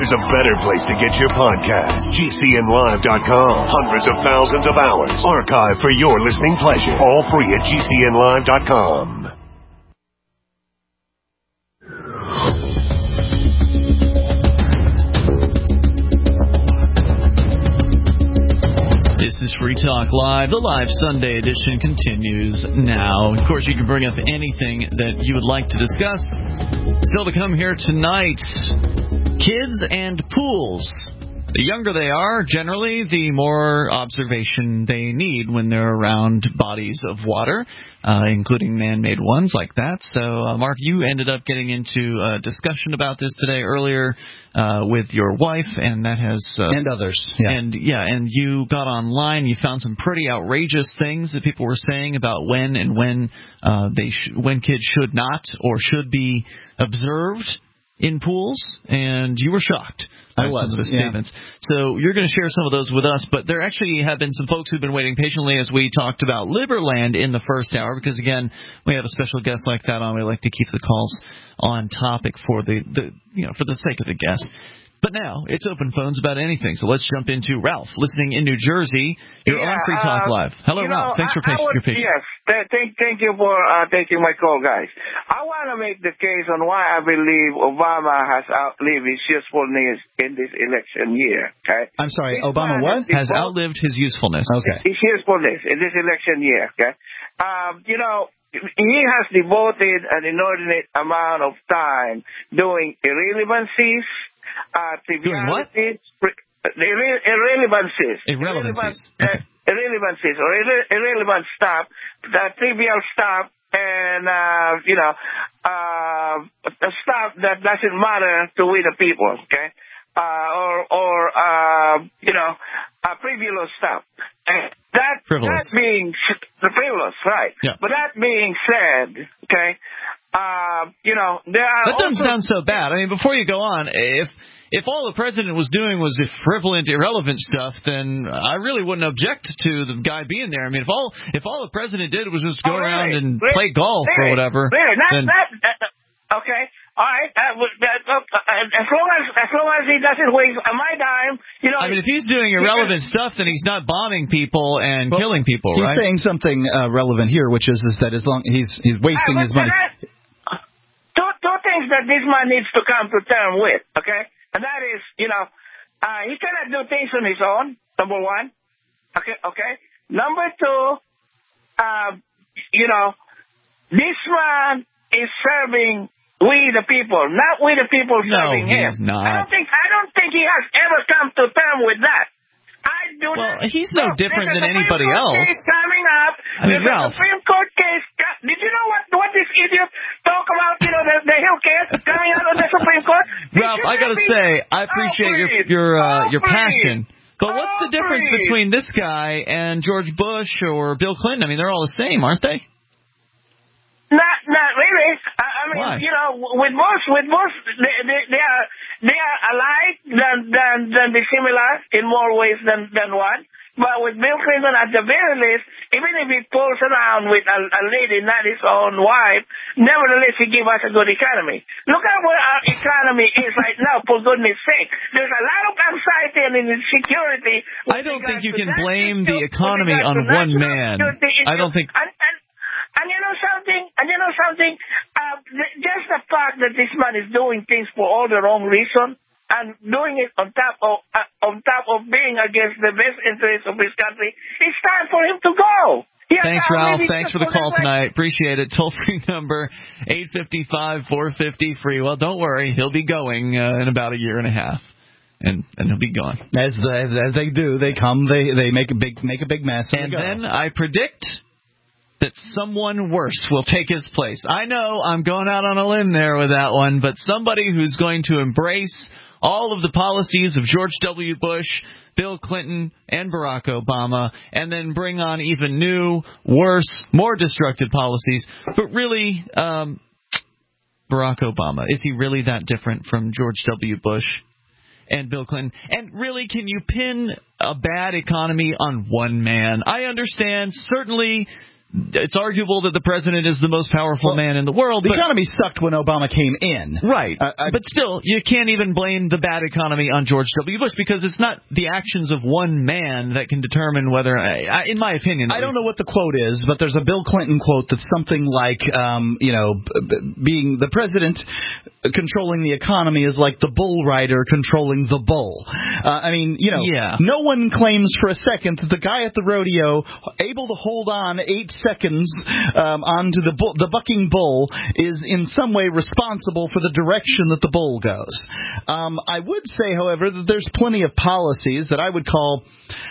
there's a better place to get your podcast. GCNlive.com. Hundreds of thousands of hours archived for your listening pleasure. All free at GCNlive.com. This is Free Talk Live. The live Sunday edition continues now. Of course, you can bring up anything that you would like to discuss. Still to come here tonight, kids and pools. The younger they are, generally, the more observation they need when they're around bodies of water, including man-made ones like that. So, Mark, you ended up getting into a discussion about this today earlier with your wife, and that has and others. Yeah. And you got online. You found some pretty outrageous things that people were saying about when when kids should not or should be observed in pools, and you were shocked. I was, some of the statements. So you're going to share some of those with us, but there actually have been some folks who've been waiting patiently as we talked about Liberland in the first hour, because, again, we have a special guest like that on. We like to keep the calls on topic for the sake of the guest. But now, it's open phones about anything, so let's jump into Ralph, listening in New Jersey. You're on Free Talk Live. Hello, Ralph. Thanks for your patience. Yes, thank you for taking my call, guys. I want to make the case on why I believe Obama has outlived his usefulness in this election year. Okay? I'm sorry, Obama what? Has outlived his usefulness. Okay. His usefulness in this election year. Okay? He has devoted an inordinate amount of time doing irrelevancies, trivialities, irrelevancies. Okay. Irrelevancies or irrelevant stuff, trivial stuff, and stuff that doesn't matter to we the people. Okay, frivolous stuff. And that being frivolous, right? Yeah. But that being said, okay. There are. That doesn't sound so bad. I mean, before you go on, if all the president was doing was frivolous, irrelevant stuff, then I really wouldn't object to the guy being there. I mean, if all the president did was just go around and play golf or whatever, then okay. All right. As long as he doesn't waste my time, I mean, if he's doing irrelevant stuff, then he's not bombing people and killing people, right? He's saying something relevant here, which is that as long he's wasting his money. Two things that this man needs to come to terms with, okay? And that is, he cannot do things on his own, number one. Okay? Number two, this man is serving we the people, not we the people serving him. No, he's not. I don't think he has ever come to terms with that. He's no different than anybody else. Case coming up. I mean, Ralph. Supreme Court case. Did you know what this idiot talk about? The Hill case coming out of the Supreme Court. Ralph, I got to say, I appreciate your passion. But what's the difference between this guy and George Bush or Bill Clinton? I mean, they're all the same, aren't they? Not really. I mean, Why? with most, they are alike than dissimilar in more ways than one. But with Bill Clinton, at the very least, even if he pulls around with a lady, not his own wife, nevertheless, he gives us a good economy. Look at where our economy is right now, for goodness sake. There's a lot of anxiety and insecurity. I don't think you can blame the economy on one man. I don't think... And you know something? Just the fact that this man is doing things for all the wrong reason and doing it on top of being against the best interests of his country, it's time for him to go. Thanks, Ralph. Thanks for the call tonight. Appreciate it. Toll-free number, 855-450-FREE. Well, don't worry. He'll be going in about a year and a half. And he'll be gone. As they do, they come, they make a big mess, and then I predict that someone worse will take his place. I know I'm going out on a limb there with that one, but somebody who's going to embrace all of the policies of George W. Bush, Bill Clinton, and Barack Obama, and then bring on even new, worse, more destructive policies. But really, Barack Obama, is he really that different from George W. Bush and Bill Clinton? And really, can you pin a bad economy on one man? I understand, certainly, it's arguable that the president is the most powerful man in the world. The economy sucked when Obama came in. Right. But still, you can't even blame the bad economy on George W. Bush because it's not the actions of one man that can determine whether, in my opinion. I don't know what the quote is, but there's a Bill Clinton quote that's something like, being the president controlling the economy is like the bull rider controlling the bull. No one claims for a second that the guy at the rodeo, able to hold on 8 seconds onto the bucking bull, is in some way responsible for the direction that the bull goes. I would say, however, that there's plenty of policies that I would call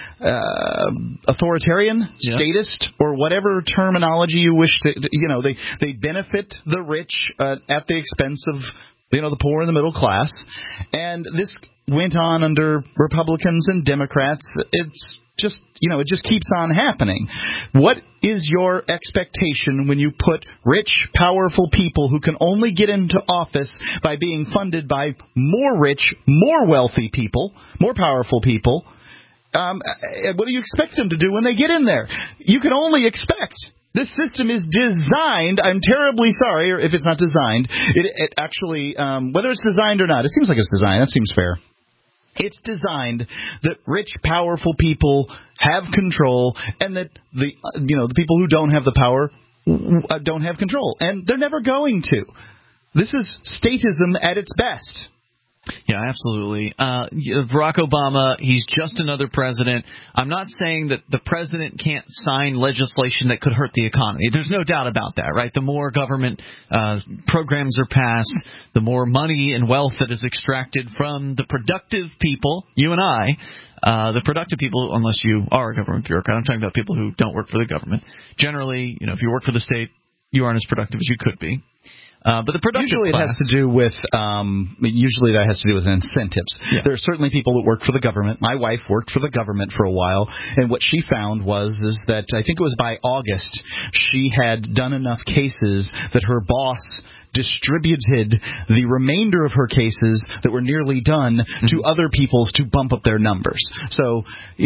authoritarian, statist, or whatever terminology you wish to, they benefit the rich at the expense of, the poor and the middle class. And this went on under Republicans and Democrats. It's just, it just keeps on happening. What is your expectation when you put rich, powerful people who can only get into office by being funded by more rich, more wealthy people, more powerful people? What do you expect them to do when they get in there? You can only expect. This system is designed, I'm terribly sorry if it's not designed, it actually, whether it's designed or not, it seems like it's designed, that seems fair. It's designed that rich, powerful people have control and that the people who don't have the power don't have control. And they're never going to. This is statism at its best. Yeah, absolutely. Barack Obama, he's just another president. I'm not saying that the president can't sign legislation that could hurt the economy. There's no doubt about that, right? The more government programs are passed, the more money and wealth that is extracted from the productive people, you and I. The productive people, unless you are a government bureaucrat. I'm talking about people who don't work for the government. Generally, if you work for the state, you aren't as productive as you could be. But the productive usually class, it has to do with usually that has to do with incentives. Yeah. There are certainly people that work for the government. My wife worked for the government for a while, and what she found is that I think it was by August she had done enough cases that her boss distributed the remainder of her cases that were nearly done to other people's to bump up their numbers. So,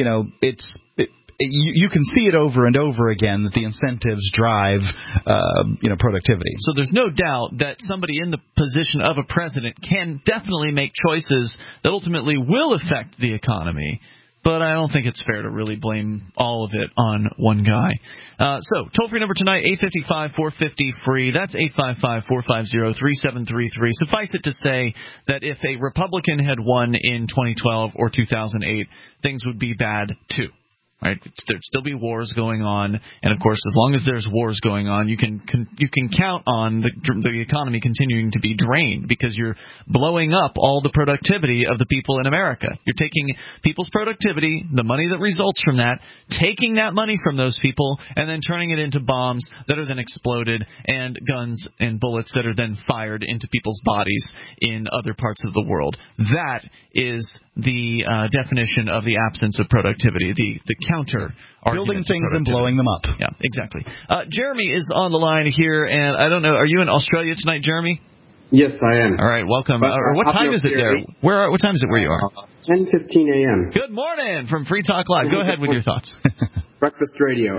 you can see it over and over again that the incentives drive, productivity. So there's no doubt that somebody in the position of a president can definitely make choices that ultimately will affect the economy. But I don't think it's fair to really blame all of it on one guy. So, toll-free number tonight, 855-450-FREE. That's 855-450-3733. Suffice it to say that if a Republican had won in 2012 or 2008, things would be bad, too. Right, there'd still be wars going on, and of course, as long as there's wars going on, you can count on the economy continuing to be drained because you're blowing up all the productivity of the people in America. You're taking people's productivity, the money that results from that, taking that money from those people, and then turning it into bombs that are then exploded and guns and bullets that are then fired into people's bodies in other parts of the world. That is the definition of the absence of productivity, the counter building things and blowing them up. Yeah, exactly. Jeremy is on the line here, and I don't know, are you in Australia tonight, Jeremy? Yes, I am. All right, welcome. What time is it there? What time is it where you are? 10:15 a.m. Good morning from Free Talk Live. Go ahead with your thoughts. Breakfast radio.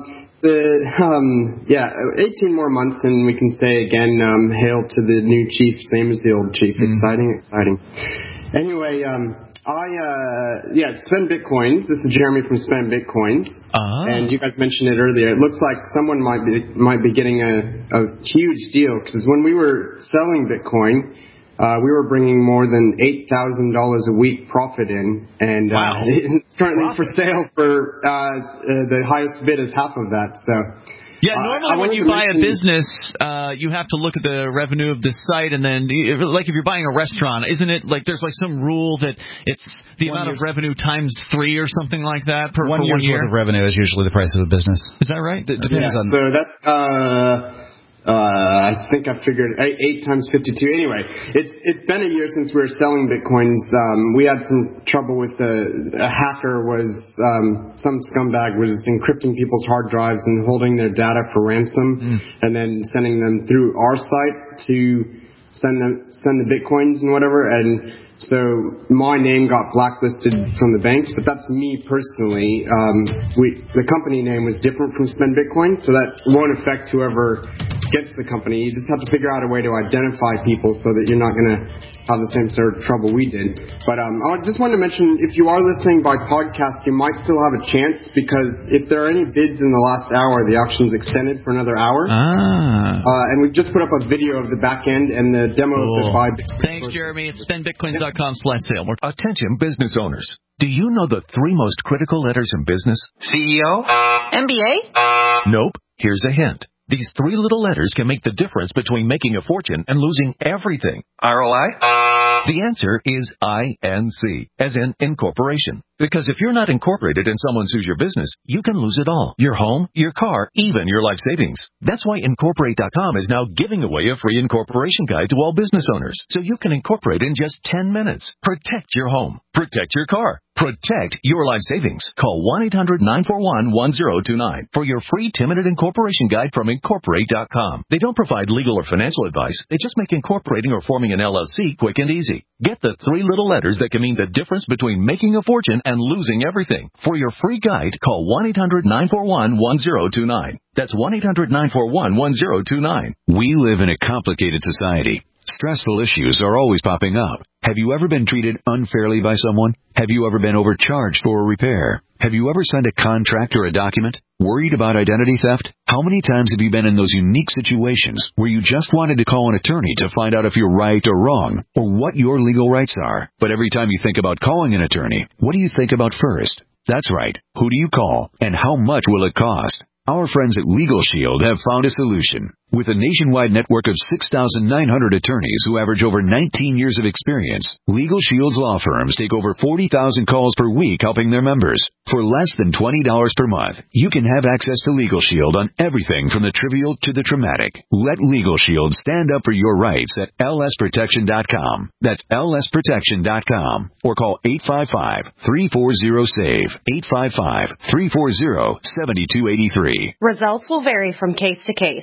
18 more months, and we can say again, hail to the new chief, same as the old chief. Exciting. Anyway, Spend Bitcoins. This is Jeremy from Spend Bitcoins. And you guys mentioned it earlier. It looks like someone might be getting a huge deal, because when we were selling Bitcoin, we were bringing more than $8,000 a week profit in, and it's currently for sale for the highest bid is half of that. So. Yeah, normally when you buy a business, you have to look at the revenue of the site, and then, like if you're buying a restaurant, isn't it like there's like some rule that it's the amount of revenue times 3 or something like that per 1 year? 1 year's worth of revenue is usually the price of a business. Is that right? It depends on. So that's I think I figured 8 times 52. Anyway, it's been a year since we were selling Bitcoins. We had some trouble with a hacker some scumbag was encrypting people's hard drives and holding their data for ransom, and then sending them through our site to send the Bitcoins and whatever. And So my name got blacklisted from the banks, but that's me personally. The company name was different from Spend Bitcoin, so that won't affect whoever gets the company. You just have to figure out a way to identify people so that you're not going to have the same sort of trouble we did. But I just wanted to mention, if you are listening by podcast, you might still have a chance, because if there are any bids in the last hour, the auction's extended for another hour. And we've just put up a video of the back end and the demo of the buy Bitcoin. Thanks, Jeremy. It's spendbitcoins.com/sale. Attention business owners. Do you know the 3 most critical letters in business? CEO? MBA? Nope. Here's a hint. These 3 little letters can make the difference between making a fortune and losing everything. ROI? The answer is INC, as in incorporation. Because if you're not incorporated and someone sues your business, you can lose it all. Your home, your car, even your life savings. That's why Incorporate.com is now giving away a free incorporation guide to all business owners, so you can incorporate in just 10 minutes. Protect your home. Protect your car. Protect your life savings. Call 1-800-941-1029 for your free 10-minute incorporation guide from Incorporate.com. They don't provide legal or financial advice. They just make incorporating or forming an LLC quick and easy. Get the 3 little letters that can mean the difference between making a fortune and losing everything. For your free guide, call 1-800-941-1029. That's 1-800-941-1029. We live in a complicated society. Stressful issues are always popping up. Have you ever been treated unfairly by someone? Have you ever been overcharged for a repair? Have you ever signed a contract or a document? Worried about identity theft? How many times have you been in those unique situations where you just wanted to call an attorney to find out if you're right or wrong, or what your legal rights are? But every time you think about calling an attorney, what do you think about first? That's right. Who do you call, and how much will it cost? Our friends at Legal Shield have found a solution. With a nationwide network of 6,900 attorneys who average over 19 years of experience, Legal Shield's law firms take over 40,000 calls per week helping their members. For less than $20 per month, you can have access to Legal Shield on everything from the trivial to the traumatic. Let Legal Shield stand up for your rights at lsprotection.com. That's lsprotection.com. Or call 855-340-SAVE, 855-340-7283. Results will vary from case to case.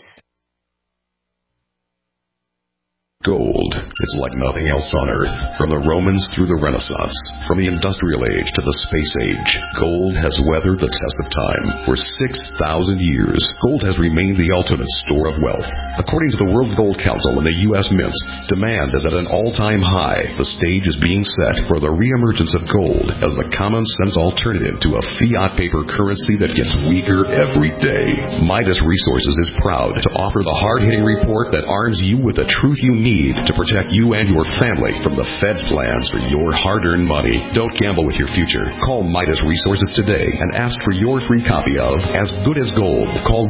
Gold. It's like nothing else on Earth. From the Romans through the Renaissance, from the Industrial Age to the Space Age, gold has weathered the test of time. For 6,000 years, gold has remained the ultimate store of wealth. According to the World Gold Council and the U.S. Mint, demand is at an all-time high. The stage is being set for the reemergence of gold as the common-sense alternative to a fiat paper currency that gets weaker every day. Midas Resources is proud to offer the hard-hitting report that arms you with the truth you need to protect you and your family from the Fed's plans for your hard-earned money. Don't gamble with your future. Call Midas Resources today and ask for your free copy of As Good as Gold. Call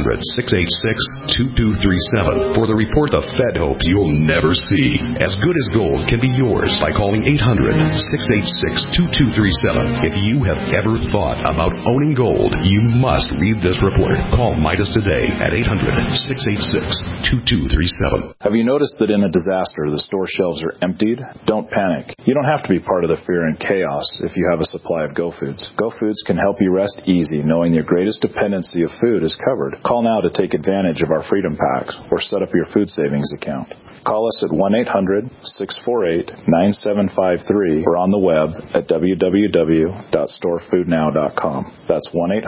1-800-686-2237 for the report the Fed hopes you'll never see. As Good as Gold can be yours by calling 800-686-2237. If you have ever thought about owning gold, you must read this report. Call Midas today at 800-686-2237. Have you noticed that in a disaster, the store shelves are emptied? Don't panic. You don't have to be part of the fear and chaos if you have a supply of GoFoods. GoFoods can help you rest easy knowing your greatest dependency of food is covered. Call now to take advantage of our Freedom Packs or set up your food savings account. Call us at 1-800-648-9753 or on the web at www.storefoodnow.com. That's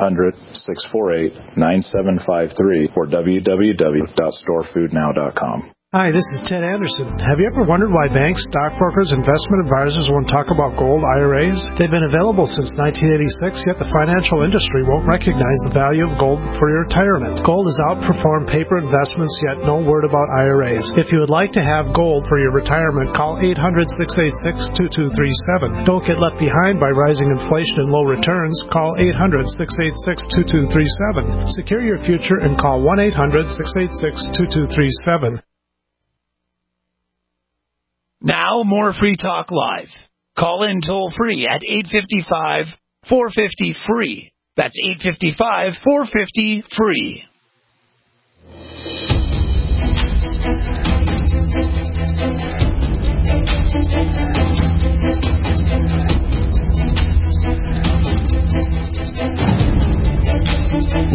1-800-648-9753 or www.storefoodnow.com. Hi, this is Ted Anderson. Have you ever wondered why banks, stockbrokers, investment advisors won't talk about gold IRAs? They've been available since 1986, yet the financial industry won't recognize the value of gold for your retirement. Gold has outperformed paper investments, yet no word about IRAs. If you would like to have gold for your retirement, call 800-686-2237. Don't get left behind by rising inflation and low returns. Call 800-686-2237. Secure your future and call 1-800-686-2237. Now, more Free Talk Live. Call in toll-free at 855-450-FREE. That's 855-450-FREE.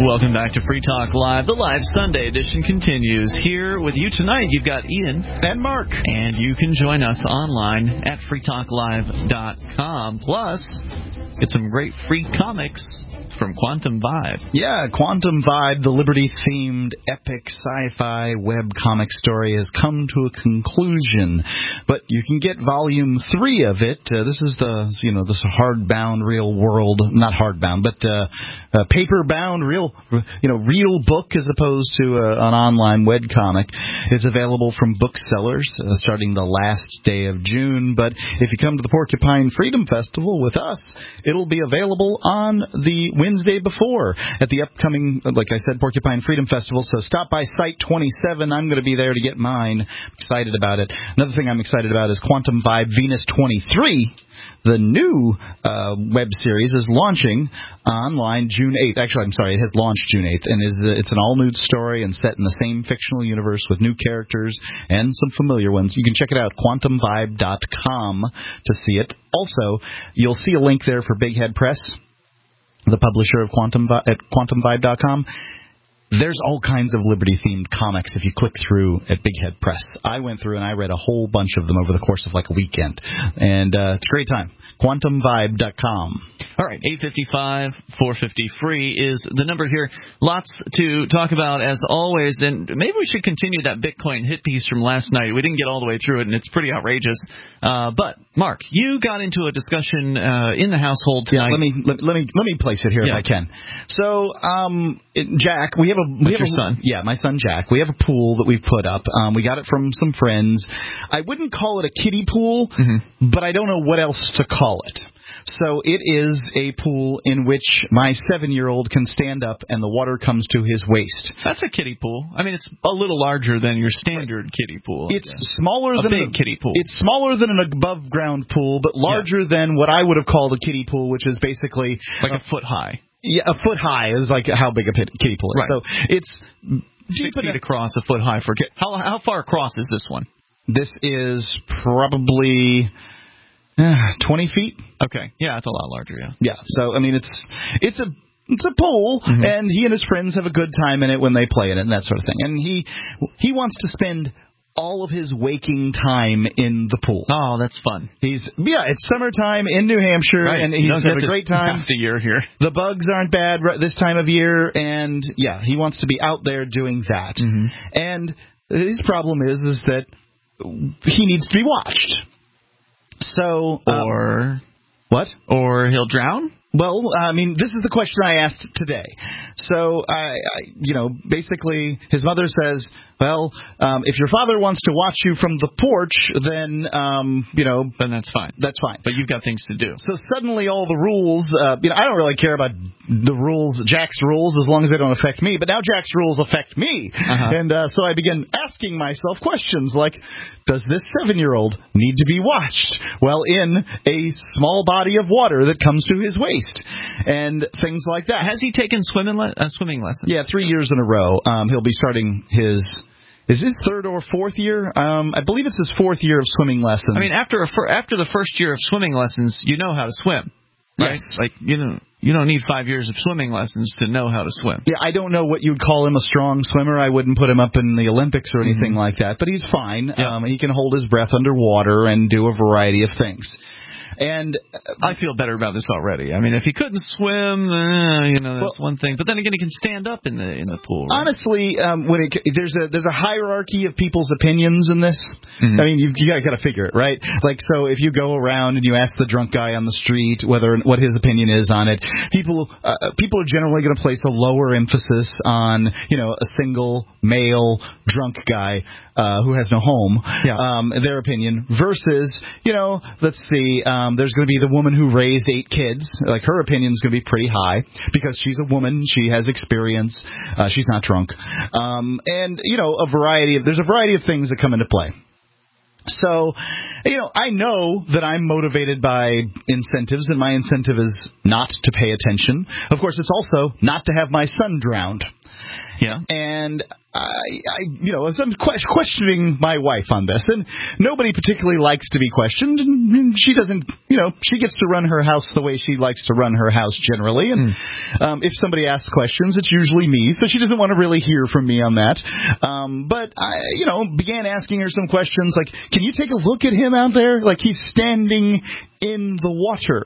Welcome back to Free Talk Live. The live Sunday edition continues. Here with you tonight, you've got Ian and Mark. And you can join us online at freetalklive.com. Plus, get some great free comics from Quantum Vibe. Yeah, Quantum Vibe, the Liberty-themed epic sci-fi web comic story, has come to a conclusion. But you can get Volume 3 of it. This is this hardbound, real world, not hardbound, but paper-bound, real book as opposed to an online web comic. It's available from booksellers starting the last day of June. But if you come to the Porcupine Freedom Festival with us, it'll be available on the Wednesday before at the upcoming, like I said, Porcupine Freedom Festival. So stop by Site 27. I'm going to be there to get mine. Excited about it. Another thing I'm excited about is Quantum Vibe Venus 23. The new web series is launching online June 8th. Actually, I'm sorry, it has launched June 8th, and it's an all-new story and set in the same fictional universe with new characters and some familiar ones. You can check it out, quantumvibe.com, to see it. Also, you'll see a link there for Big Head Press, the publisher of at quantumvibe.com. There's all kinds of Liberty-themed comics if you click through at Big Head Press. I went through and I read a whole bunch of them over the course of like a weekend. And it's a great time. QuantumVibe.com. All right, 855-450-FREE is the number here. Lots to talk about, as always. And maybe we should continue that Bitcoin hit piece from last night. We didn't get all the way through it, and it's pretty outrageous. But, Mark, you got into a discussion in the household tonight. Yeah, let me place it here if I can. So, Jack, we have your son? Yeah, my son Jack. We have a pool that we've put up. We got it from some friends. I wouldn't call it a kiddie pool, but I don't know what else to call it. So it is a pool in which my 7-year-old can stand up and the water comes to his waist. That's a kiddie pool. I mean, it's a little larger than your standard kiddie pool. It's smaller than a big kiddie pool. It's smaller than an above-ground pool, but larger than what I would have called a kiddie pool, which is basically like a foot high. Yeah, a foot high is like how big a kiddie pool is. Right. So it's 6 feet across, a foot high for how far across is this one? This is probably 20 feet. Okay. Yeah, it's a lot larger, yeah. Yeah. So, I mean, it's a pool, and he and his friends have a good time in it when they play in it and that sort of thing. And he wants to spend all of his waking time in the pool. Oh, that's fun. It's summertime in New Hampshire, and he's having a great time. Half the year here. The bugs aren't bad this time of year, and yeah, he wants to be out there doing that. And his problem is that he needs to be watched. So, what? Or he'll drown? Well, I mean, this is the question I asked today. So, basically, his mother says, well, if your father wants to watch you from the porch, then, then that's fine. That's fine. But you've got things to do. So suddenly all the rules, I don't really care about the rules, Jack's rules, as long as they don't affect me. But now Jack's rules affect me. And so I began asking myself questions like, does this 7-year-old need to be watched? Well, in a small body of water that comes to his waist. And things like that. Has he taken swimming lessons? Yeah, 3 years in a row. He'll be starting his... Is this third or fourth year? I believe it's his fourth year of swimming lessons. I mean, after the first year of swimming lessons, you know how to swim, right? Yes. Like, you don't need 5 years of swimming lessons to know how to swim. Yeah, I don't know what you'd call him a strong swimmer. I wouldn't put him up in the Olympics or anything like that, but he's fine. Yeah. He can hold his breath underwater and do a variety of things. And I feel better about this already. I mean, if he couldn't swim, that's one thing. But then again, he can stand up in the pool. Right? Honestly, there's a hierarchy of people's opinions in this. I mean, you got to figure it, right? Like, so if you go around and you ask the drunk guy on the street what his opinion is on it, people are generally going to place a lower emphasis on a single male drunk guy who has no home. Yeah. Their opinion versus let's see. There's going to be the woman who raised 8 kids. Like, her opinion is going to be pretty high because she's a woman. She has experience. She's not drunk. And, there's a variety of things that come into play. So, I know that I'm motivated by incentives, and my incentive is not to pay attention. Of course, it's also not to have my son drowned. Yeah. And I'm questioning my wife on this, and nobody particularly likes to be questioned, and she doesn't, she gets to run her house the way she likes to run her house generally, and if somebody asks questions, it's usually me, so she doesn't want to really hear from me on that. But I, began asking her some questions like, can you take a look at him out there? Like, he's standing in the water.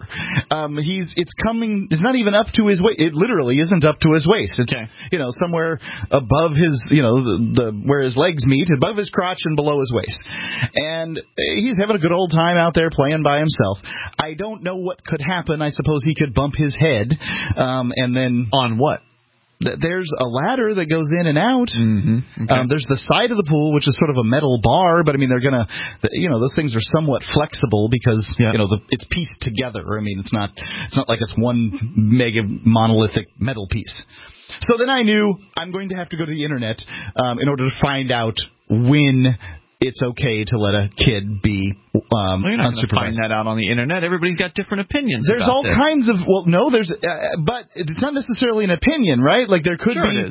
It's not even up to his waist. It literally isn't up to his waist. It's, somewhere above his, where his legs meet, above his crotch and below his waist. And he's having a good old time out there playing by himself. I don't know what could happen. I suppose he could bump his head, and then... On what? There's a ladder that goes in and out. Mm-hmm. Okay. There's the side of the pool, which is sort of a metal bar, but I mean, they're gonna, those things are somewhat flexible because it's pieced together. I mean, it's not like it's one mega monolithic metal piece. So then I knew I'm going to have to go to the internet in order to find out when it's okay to let a kid be you're not going to unsupervised. find that out on the internet. Everybody's got different opinions. There's all kinds of but it's not necessarily an opinion, right? Like there could be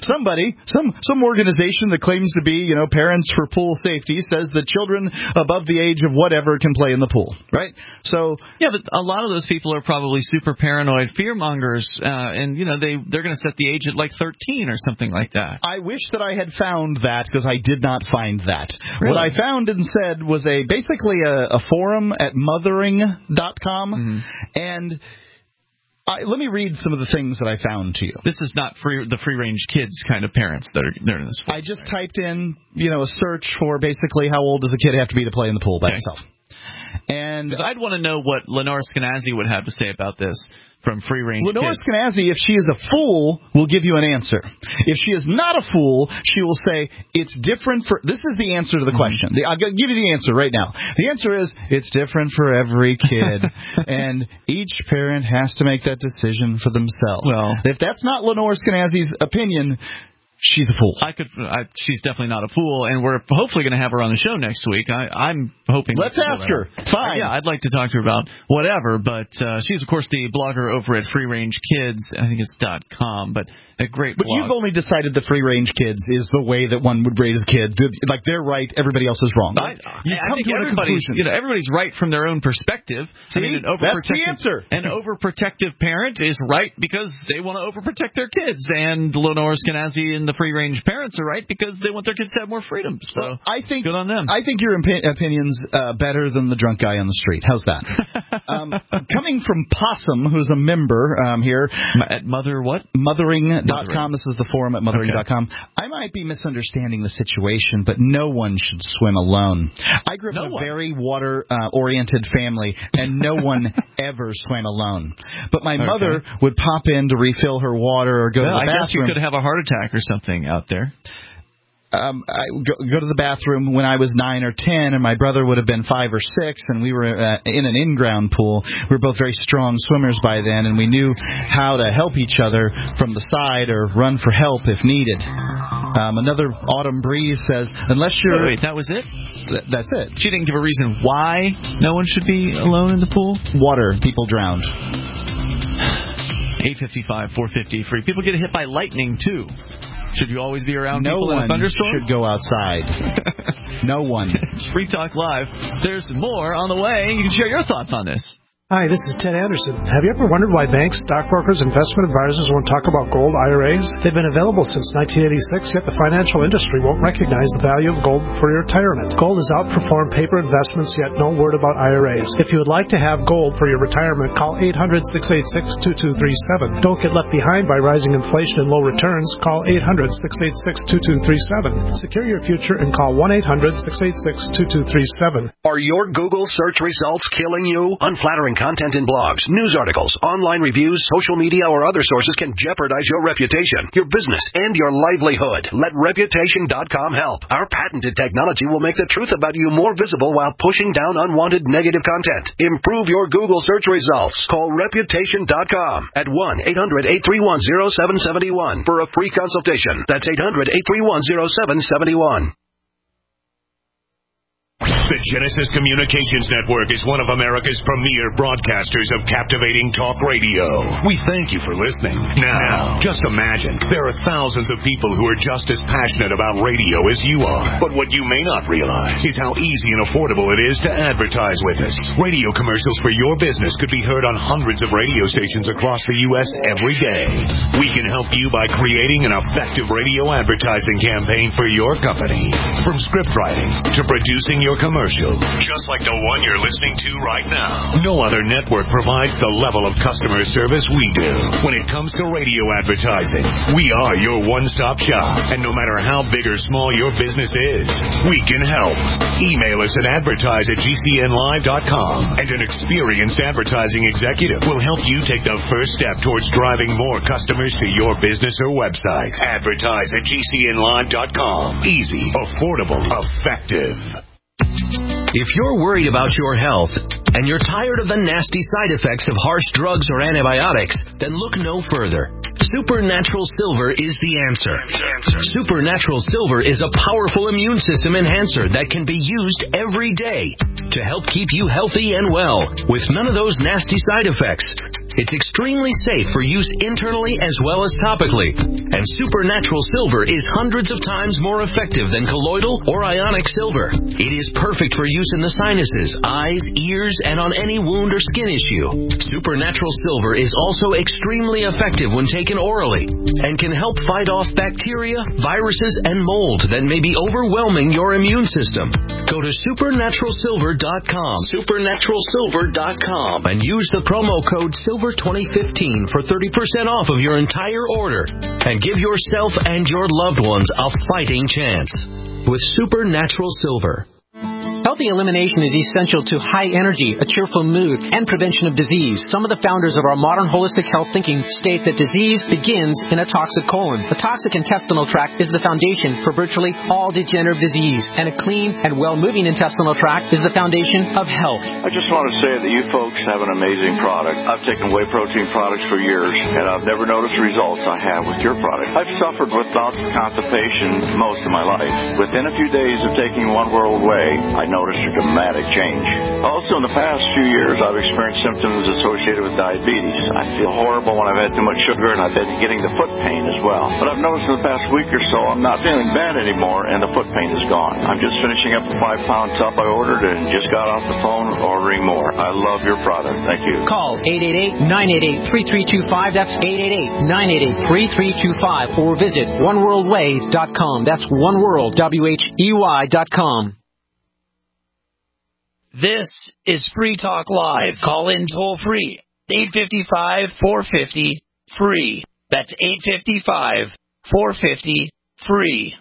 some organization that claims to be Parents for Pool Safety says that children above the age of whatever can play in the pool, right? So yeah, but a lot of those people are probably super paranoid fearmongers, and they're going to set the age at like 13 or something like that. I wish that I had found that because I did not find that. Really? What I found instead was basically a forum at mothering.com, and let me read some of the things that I found to you. This is not the free-range kids kind of parents that are in this forum. I just typed in, a search for basically how old does a kid have to be to play in the pool by himself. And I'd want to know what Lenore Skenazy would have to say about this from Free Range Lenore Kids. Skenazy, if she is a fool, will give you an answer. If she is not a fool, she will say, it's different for... This is the answer to the question. I'll give you the answer right now. The answer is, it's different for every kid, and each parent has to make that decision for themselves. Well, if that's not Lenore Skenazy's opinion... She's a fool. She's definitely not a fool, and we're hopefully going to have her on the show next week. I'm hoping. Let's ask her. Fine. Yeah, I'd like to talk to her about whatever, but she's, of course, the blogger over at Free Range Kids. I think it's .com, but a great blog. But you've only decided that Free Range Kids is the way that one would raise a kid. Like, they're right, everybody else is wrong. I think everybody's right from their own perspective. See? That's the answer. An overprotective parent is right because they want to overprotect their kids, and Lenore Skenazy and the free-range parents are right because they want their kids to have more freedom. So I think good on them. I think your opinion's better than the drunk guy on the street. How's that? Coming from Possum, who's a member here at Mothering.com. This is the forum at mothering.com. I might be misunderstanding the situation, but no one should swim alone. I grew up in a very water-oriented family, and no one ever swam alone. But my mother would pop in to refill her water or go to the bathroom. I guess you could have a heart attack or something out there. I go to the bathroom when I was 9 or 10, and my brother would have been 5 or 6, and we were in an in-ground pool. We were both very strong swimmers by then, and we knew how to help each other from the side or run for help if needed. Another Autumn Breeze says, unless you're... Wait, that was it? That's it. She didn't give a reason why no one should be alone in the pool? Water. People drowned. 855, 450 free. People get hit by lightning, too. Should you always be around people in a thunderstorm? No one should go outside. No one. It's Free Talk Live. There's more on the way. You can share your thoughts on this. Hi, this is Ted Anderson. Have you ever wondered why banks, stockbrokers, investment advisors won't talk about gold IRAs? They've been available since 1986, yet the financial industry won't recognize the value of gold for your retirement. Gold has outperformed paper investments, yet no word about IRAs. If you would like to have gold for your retirement, call 800-686-2237. Don't get left behind by rising inflation and low returns. Call 800-686-2237. Secure your future and call 1-800-686-2237. Are your Google search results killing you? Unflattering content in blogs, news articles, online reviews, social media, or other sources can jeopardize your reputation, your business, and your livelihood. Let Reputation.com help. Our patented technology will make the truth about you more visible while pushing down unwanted negative content. Improve your Google search results. Call Reputation.com at 1-800-831-0771 for a free consultation. That's 800-831-0771. The Genesis Communications Network is one of America's premier broadcasters of captivating talk radio. We thank you for listening. Now, just imagine, there are thousands of people who are just as passionate about radio as you are. But what you may not realize is how easy and affordable it is to advertise with us. Radio commercials for your business could be heard on hundreds of radio stations across the U.S. every day. We can help you by creating an effective radio advertising campaign for your company. From script writing to producing your commercial, just like the one you're listening to right now. No other network provides the level of customer service we do. When it comes to radio advertising, we are your one-stop shop. And no matter how big or small your business is, we can help. Email us at advertise@gcnlive.com, and an experienced advertising executive will help you take the first step towards driving more customers to your business or website. Advertise@gcnlive.com. Easy, affordable, effective. If you're worried about your health and you're tired of the nasty side effects of harsh drugs or antibiotics, then look no further. Supernatural Silver is the answer. Supernatural Silver is a powerful immune system enhancer that can be used every day to help keep you healthy and well with none of those nasty side effects. It's extremely safe for use internally as well as topically. And Supernatural Silver is hundreds of times more effective than colloidal or ionic silver. It is perfect for use in the sinuses, eyes, ears, and on any wound or skin issue. Supernatural Silver is also extremely effective when taken orally and can help fight off bacteria, viruses, and mold that may be overwhelming your immune system. Go to supernaturalsilver.com, supernaturalsilver.com, and use the promo code SILVER2015 for 30% off of your entire order, and give yourself and your loved ones a fighting chance with Supernatural Silver. Healthy elimination is essential to high energy, a cheerful mood, and prevention of disease. Some of the founders of our modern holistic health thinking state that disease begins in a toxic colon. A toxic intestinal tract is the foundation for virtually all degenerative disease, and a clean and well-moving intestinal tract is the foundation of health. I just want to say that you folks have an amazing product. I've taken whey protein products for years, and I've never noticed the results I have with your product. I've suffered with bouts of constipation most of my life. Within a few days of taking One World Whey, I noticed a dramatic change. Also, in the past few years, I've experienced symptoms associated with diabetes. I feel horrible when I've had too much sugar, and I've been getting the foot pain as well. But I've noticed in the past week or so, I'm not feeling bad anymore, and the foot pain is gone. I'm just finishing up a 5-pound tub I ordered and just got off the phone ordering more. I love your product. Thank you. Call 888-988-3325. That's 888-988-3325. Or visit oneworldwhey.com. That's oneworld.com. This is Free Talk Live. Call in toll free. 855-450-FREE. That's 855-450-FREE.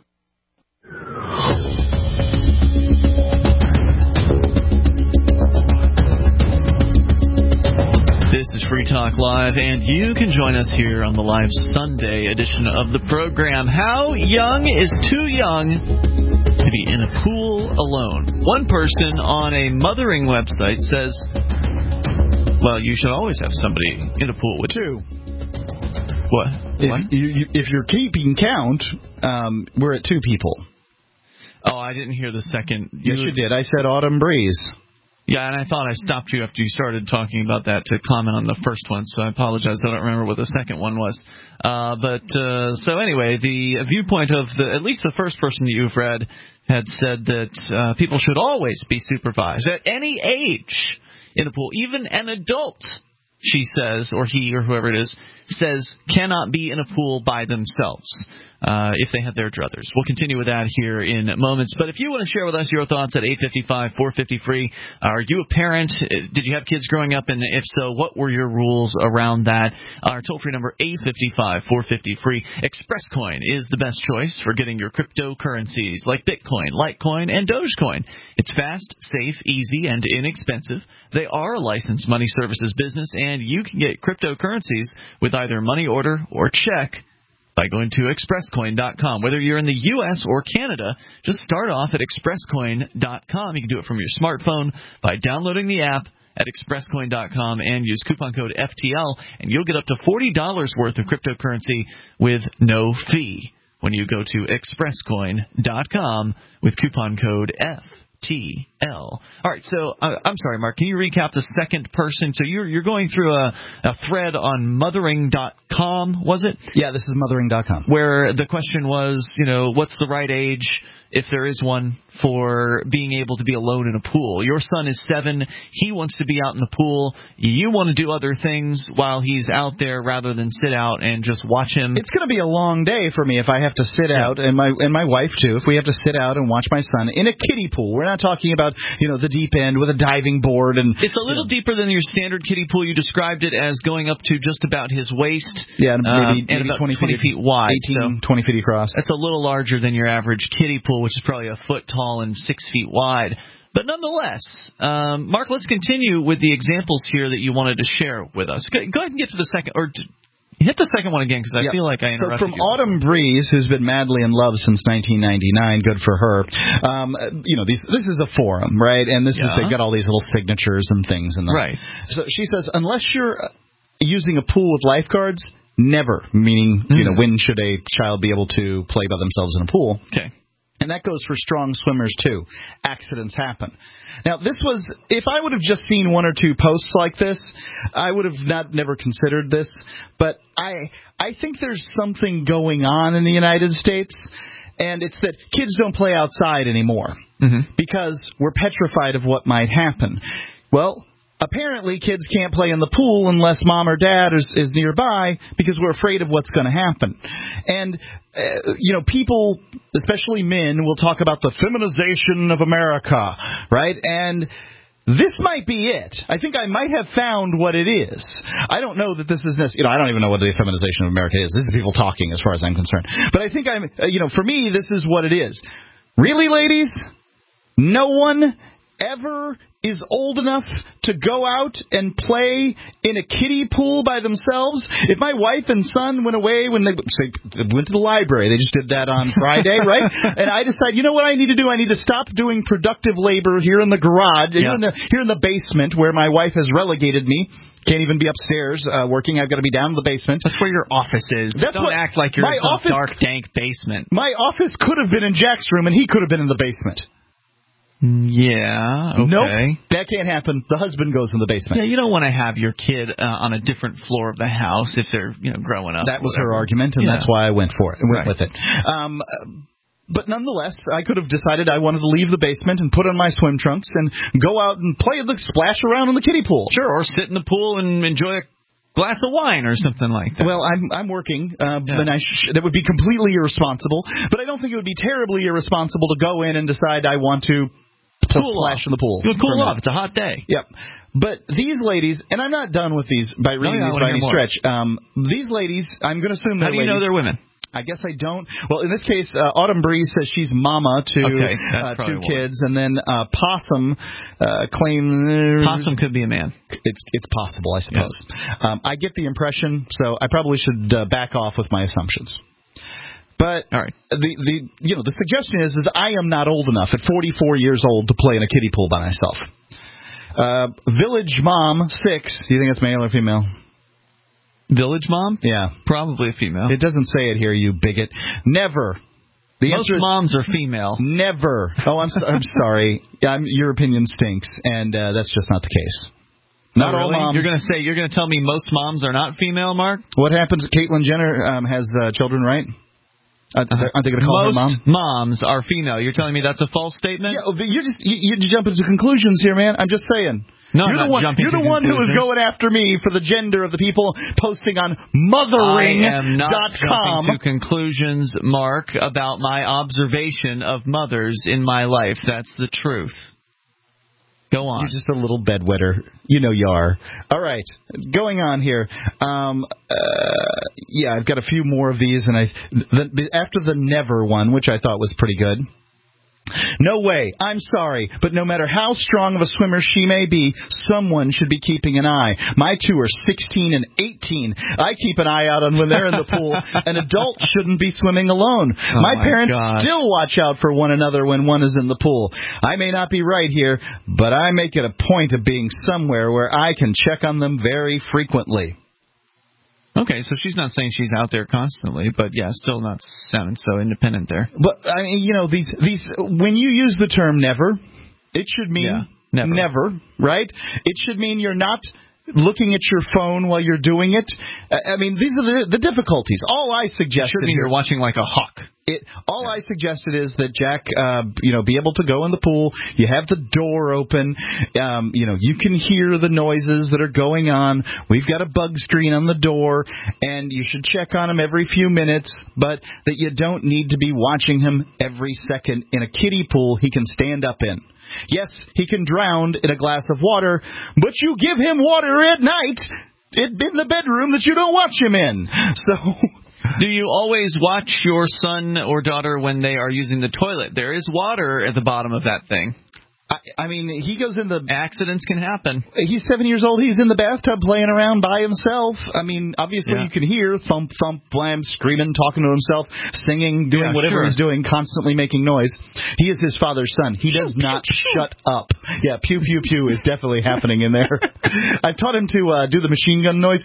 This is Free Talk Live, and you can join us here on the live Sunday edition of the program. How young is too young to be in a pool alone? One person on a mothering website says, well, you should always have somebody in a pool with you. What? If you're keeping count, we're at 2 people. Oh, I didn't hear the second. Yes, you did. I said Autumn Breeze. Yeah, and I thought I stopped you after you started talking about that to comment on the first one, so I apologize. I don't remember what the second one was. So anyway, the viewpoint of at least the first person that you've read had said that people should always be supervised at any age in the pool. Even an adult, she says, or he or whoever it is, says cannot be in a pool by themselves if they have their druthers. We'll continue with that here in moments. But if you want to share with us your thoughts at 855-450-FREE, are you a parent? Did you have kids growing up? And if so, what were your rules around that? Our toll-free number, 855-450-FREE. ExpressCoin is the best choice for getting your cryptocurrencies like Bitcoin, Litecoin, and Dogecoin. It's fast, safe, easy, and inexpensive. They are a licensed money services business, and you can get cryptocurrencies with either money order or check by going to expresscoin.com. Whether you're in the U.S. or Canada, just start off at expresscoin.com. You can do it from your smartphone by downloading the app at expresscoin.com and use coupon code FTL, and you'll get up to $40 worth of cryptocurrency with no fee when you go to expresscoin.com with coupon code FTL. All right, so I'm sorry, Mark. Can you recap the second person? So you're going through a thread on mothering.com, was it? Yeah, this is mothering.com. Where the question was, what's the right age, if there is one, for being able to be alone in a pool. Your son is 7. He wants to be out in the pool. You want to do other things while he's out there rather than sit out and just watch him. It's going to be a long day for me if I have to sit out, and my wife too, if we have to sit out and watch my son in a kiddie pool. We're not talking about, the deep end with a diving board. And it's a little deeper than your standard kiddie pool. You described it as going up to just about his waist. Yeah, maybe about 20 feet wide. 18, 20 feet across. That's a little larger than your average kiddie pool, which is probably a foot tall and 6 feet wide. But nonetheless, Mark, let's continue with the examples here that you wanted to share with us. Go ahead and get to the second, or hit the second one again, because I feel like I interrupted you. So from Autumn Breeze, who's been madly in love since 1999, good for her. This is a forum, right? And they've got all these little signatures and things in them. Right. So she says, unless you're using a pool with lifeguards, never. Meaning, when should a child be able to play by themselves in a pool? Okay. And that goes for strong swimmers, too. Accidents happen. Now, this was, if I would have just seen one or two posts like this, I would have never considered this. But I think there's something going on in the United States, and it's that kids don't play outside anymore because we're petrified of what might happen. Well, apparently kids can't play in the pool unless mom or dad is nearby because we're afraid of what's going to happen. And, people, especially men, will talk about the feminization of America, right? And this might be it. I think I might have found what it is. I don't know that this is necessarily, I don't even know what the feminization of America is. This is people talking as far as I'm concerned. But I think for me, this is what it is. Really, ladies? No one ever is old enough to go out and play in a kiddie pool by themselves. If my wife and son went away when they went to the library, they just did that on Friday, right? And I decide, you know what I need to do? I need to stop doing productive labor here in the garage, here in the basement where my wife has relegated me. Can't even be upstairs working. I've got to be down in the basement. That's where your office is. Don't act like you're in some dark, dank basement. My office could have been in Jack's room, and he could have been in the basement. Yeah, okay. Nope, that can't happen. The husband goes in the basement. Yeah, you don't want to have your kid on a different floor of the house if they're growing up. That was her argument, and that's why I went for it. Went with it. But nonetheless, I could have decided I wanted to leave the basement and put on my swim trunks and go out and splash around in the kiddie pool. Sure, or sit in the pool and enjoy a glass of wine or something like that. Well, I'm working, and that would be completely irresponsible. But I don't think it would be terribly irresponsible to go in and decide I want to splash in the pool. You'll cool off. It's a hot day. Yep. But these ladies, and I'm not done with these by reading these by any stretch. These ladies, I'm going to assume they're ladies. How do you know they're women? I guess I don't. Well, in this case, Autumn Breeze says she's mama to 2 kids, and then Possum claims Possum could be a man. It's possible, I suppose. Yes. I get the impression, so I probably should back off with my assumptions. But all right. The suggestion is I am not old enough at 44 years old to play in a kiddie pool by myself. Village Mom 6. Do you think it's male or female? Village Mom? Yeah. Probably a female. It doesn't say it here, you bigot. Never. Most moms are female. Never. Oh, I'm sorry. Your opinion stinks, and that's just not the case. Not all moms. You're going to tell me most moms are not female, Mark? What happens? Caitlyn Jenner has children, right? Aren't they going to call her mom? Most moms are female. You're telling me that's a false statement? Yeah, you jump into conclusions here, man. I'm just saying. No, you're the one who is going after me for the gender of the people posting on mothering.com. I am not jumping to conclusions, Mark, about my observation of mothers in my life. That's the truth. Go on. You're just a little bedwetter. You know you are. All right. Going on here. I've got a few more of these, and after the never one, which I thought was pretty good. No way. I'm sorry, but no matter how strong of a swimmer she may be, someone should be keeping an eye. My 2 are 16 and 18. I keep an eye out on when they're in the pool. An adult shouldn't be swimming alone. My parents still watch out for one another when one is in the pool. I may not be right here, but I make it a point of being somewhere where I can check on them very frequently. Okay, so she's not saying she's out there constantly, but still not sounding so independent there. But these when you use the term never, It should mean never, right? It should mean you're not looking at your phone while you're doing it. I mean, these are the difficulties. All I suggested... It should mean you're watching like a hawk. All I suggested is that Jack, be able to go in the pool. You have the door open. You can hear the noises that are going on. We've got a bug screen on the door, and you should check on him every few minutes, but that you don't need to be watching him every second in a kiddie pool he can stand up in. Yes, he can drown in a glass of water, but you give him water at night in the bedroom that you don't watch him in. So... Do you always watch your son or daughter when they are using the toilet? There is water at the bottom of that thing. I mean, he goes in the... Accidents can happen. He's 7 years old. He's in the bathtub playing around by himself. I mean, obviously you can hear thump, thump, blam, screaming, talking to himself, singing, doing whatever he's doing, constantly making noise. He is his father's son. He does not shut up. Yeah, pew, pew, pew is definitely happening in there. I've taught him to do the machine gun noise.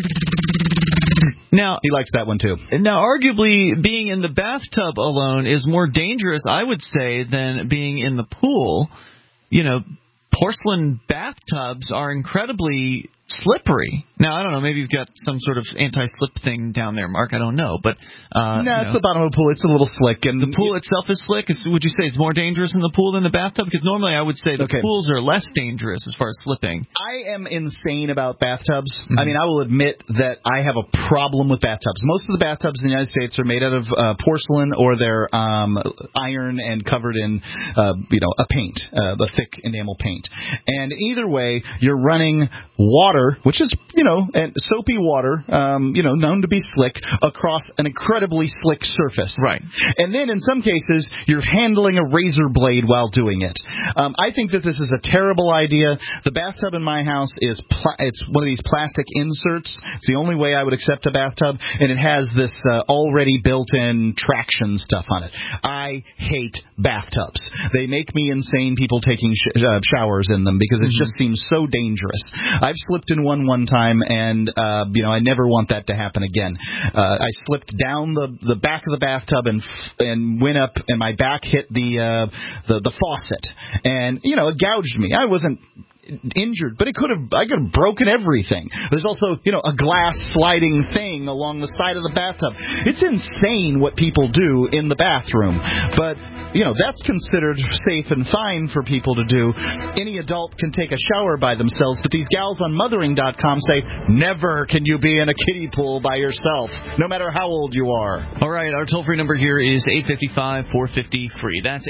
Now, he likes that one, too. Now, arguably, being in the bathtub alone is more dangerous, I would say, than being in the pool. Porcelain bathtubs are incredibly slippery. Now, I don't know, maybe you've got some sort of anti-slip thing down there, Mark. I don't know. But it's the bottom of the pool. It's a little slick. And the pool itself is slick? Would you say it's more dangerous in the pool than the bathtub? Because normally I would say the pools are less dangerous as far as slipping. I am insane about bathtubs. Mm-hmm. I mean, I will admit that I have a problem with bathtubs. Most of the bathtubs in the United States are made out of porcelain, or they're iron and covered in, a paint, the thick enamel paint. And either way, you're running water, which is, and soapy water, known to be slick, across an incredibly slick surface. Right. And then in some cases, you're handling a razor blade while doing it. I think that this is a terrible idea. The bathtub in my house is it's one of these plastic inserts. It's the only way I would accept a bathtub, and it has this already built-in traction stuff on it. I hate bathtubs. They make me insane, people taking showers in them, because it just seems so dangerous. I've slipped in one time, and I never want that to happen again. I slipped down the back of the bathtub and went up, and my back hit the faucet, and it gouged me. I wasn't injured, but I could have broken everything. There's also a glass sliding thing along the side of the bathtub. It's insane what people do in the bathroom, but that's considered safe and fine for people to do. Any adult can take a shower by themselves, but these gals on mothering.com say, never can you be in a kiddie pool by yourself, no matter how old you are. All right, our toll-free number here is 855-450-FREE. That's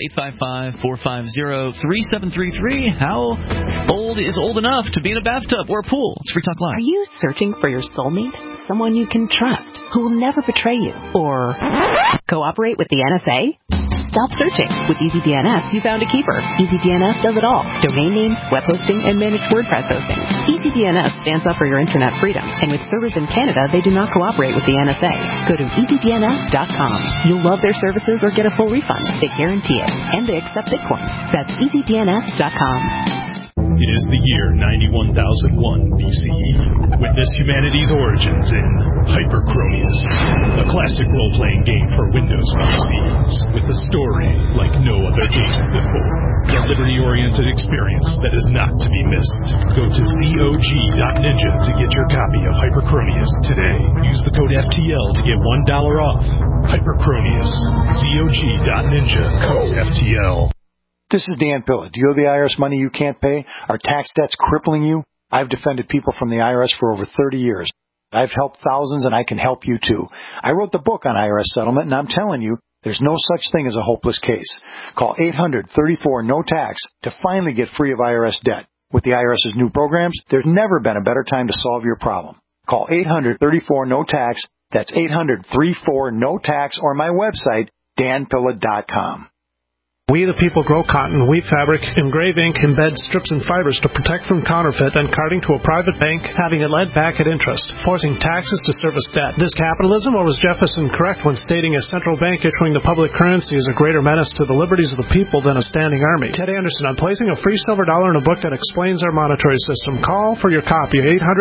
855-450-3733. How old is old enough to be in a bathtub or a pool? It's Free Talk Live. Are you searching for your soulmate? Someone you can trust, who will never betray you, or cooperate with the NSA? Stop searching. With EasyDNS, you found a keeper. EasyDNS does it all. Domain names, web hosting, and managed WordPress hosting. EasyDNS stands up for your internet freedom. And with servers in Canada, they do not cooperate with the NSA. Go to EasyDNS.com. You'll love their services or get a full refund. They guarantee it. And they accept Bitcoin. That's EasyDNS.com. It is the year 91,001 BCE. Witness humanity's origins in Hyperchronius, a classic role-playing game for Windows PCs, with a story like no other game before. A liberty-oriented experience that is not to be missed. Go to ZOG.ninja to get your copy of Hyperchronius today. Use the code FTL to get $1 off. Hyperchronius. ZOG.ninja. Code FTL. This is Dan Pilla. Do you owe the IRS money you can't pay? Are tax debts crippling you? I've defended people from the IRS for over 30 years. I've helped thousands, and I can help you too. I wrote the book on IRS settlement, and I'm telling you, there's no such thing as a hopeless case. Call 800-34-NO-TAX to finally get free of IRS debt. With the IRS's new programs, there's never been a better time to solve your problem. Call 800-34-NO-TAX. That's 800-34-NO-TAX, or my website, danpilla.com. We the people grow cotton, weave fabric, engrave ink, embed strips and fibers to protect from counterfeit and carting to a private bank, having it led back at interest, forcing taxes to service debt. This capitalism, or was Jefferson correct when stating a central bank issuing the public currency is a greater menace to the liberties of the people than a standing army? Ted Anderson, I'm placing a free silver dollar in a book that explains our monetary system. Call for your copy,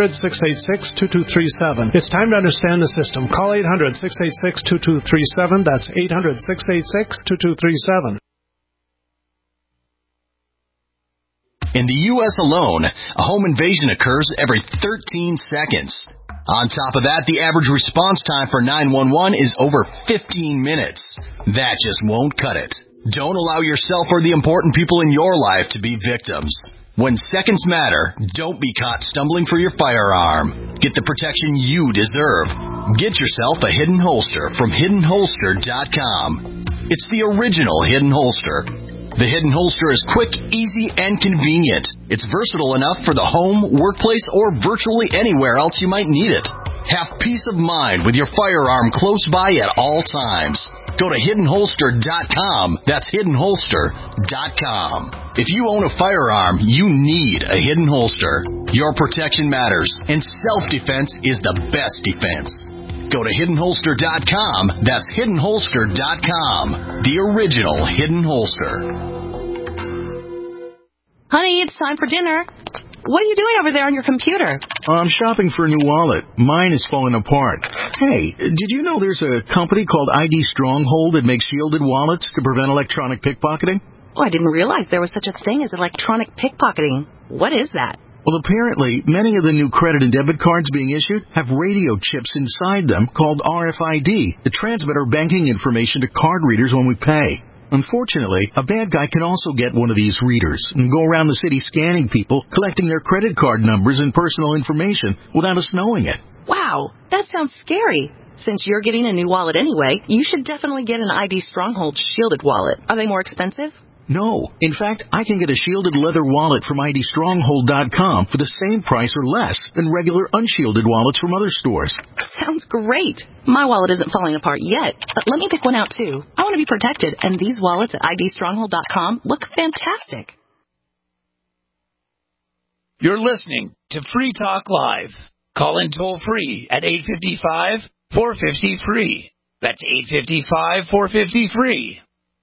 800-686-2237. It's time to understand the system. Call 800-686-2237. That's 800-686-2237. In the U.S. alone, a home invasion occurs every 13 seconds. On top of that, the average response time for 911 is over 15 minutes. That just won't cut it. Don't allow yourself or the important people in your life to be victims. When seconds matter, don't be caught stumbling for your firearm. Get the protection you deserve. Get yourself a Hidden Holster from HiddenHolster.com. It's the original Hidden Holster. The Hidden Holster is quick, easy, and convenient. It's versatile enough for the home, workplace, or virtually anywhere else you might need it. Have peace of mind with your firearm close by at all times. Go to HiddenHolster.com. That's HiddenHolster.com. If you own a firearm, you need a Hidden Holster. Your protection matters, and self-defense is the best defense. Go to HiddenHolster.com. That's HiddenHolster.com. The original Hidden Holster. Honey, it's time for dinner. What are you doing over there on your computer? I'm shopping for a new wallet. Mine is falling apart. Hey, did you know there's a company called ID Stronghold that makes shielded wallets to prevent electronic pickpocketing? Oh, I didn't realize there was such a thing as electronic pickpocketing. What is that? Well, apparently, many of the new credit and debit cards being issued have radio chips inside them called RFID that transmit our banking information to card readers when we pay. Unfortunately, a bad guy can also get one of these readers and go around the city scanning people, collecting their credit card numbers and personal information without us knowing it. Wow, that sounds scary. Since you're getting a new wallet anyway, you should definitely get an ID Stronghold shielded wallet. Are they more expensive? No. In fact, I can get a shielded leather wallet from IDStronghold.com for the same price or less than regular unshielded wallets from other stores. Sounds great. My wallet isn't falling apart yet, but let me pick one out too. I want to be protected, and these wallets at IDStronghold.com look fantastic. You're listening to Free Talk Live. Call in toll free at 855-450-FREE. That's 855-450-FREE.